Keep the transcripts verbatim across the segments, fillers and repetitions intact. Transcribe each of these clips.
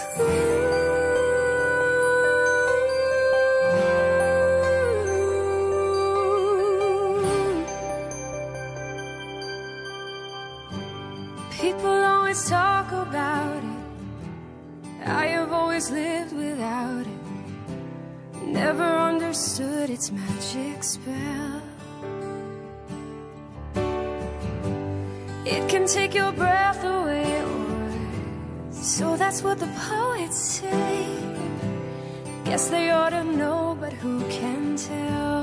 People always talk about it. I have always lived without it. Never understood its magic spell. It can take your breath away, or so that's what the poets say. Guess they ought to know, but who can tell?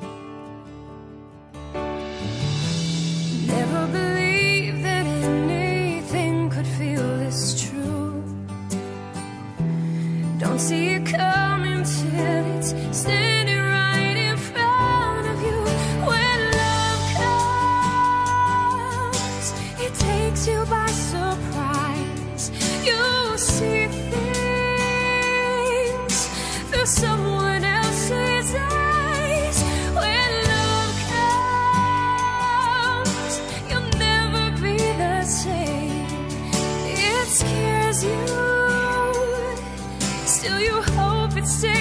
Never believed that anything could feel this true. Don't see it coming till it's standing right in front of you. When love comes, it takes you by surprise. You see things through someone else's eyes. When love comes, you'll never be the same. It scares you, still you hope it stays.